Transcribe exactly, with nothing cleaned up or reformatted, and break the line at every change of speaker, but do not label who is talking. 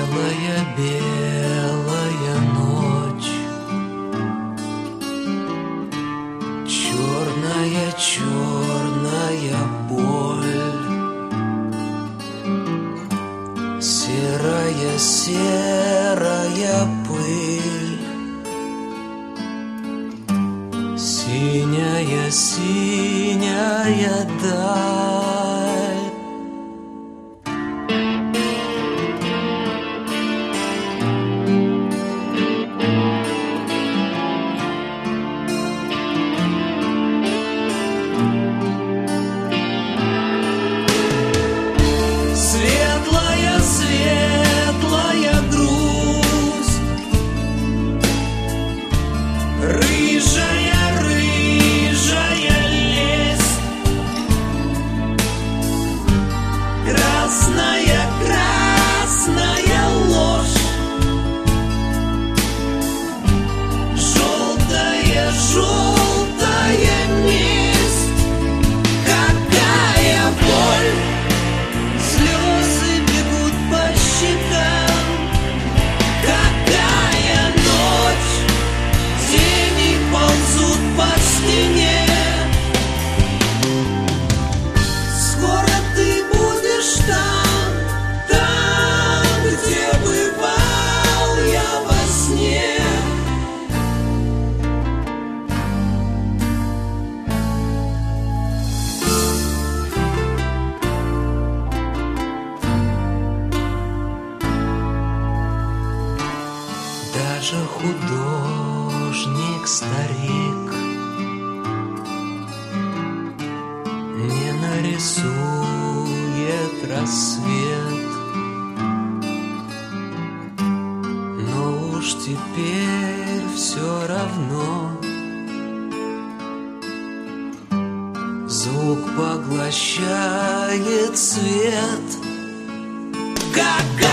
Белая, белая ночь, черная, черная боль, серая, серая пыль, синяя, синяя даль. Светлая, светлая грусть, рыжая, рыжая лесть, красная, красная ложь, желтая, желтая месть. Какая боль! Слезы бегут по щекам. Какая ночь! Тени ползут по стене. Скоро ты будешь там, там, где бывал я во сне. Даже художник-старик не нарисует рассвет, но уж теперь все равно звук поглощает свет. Как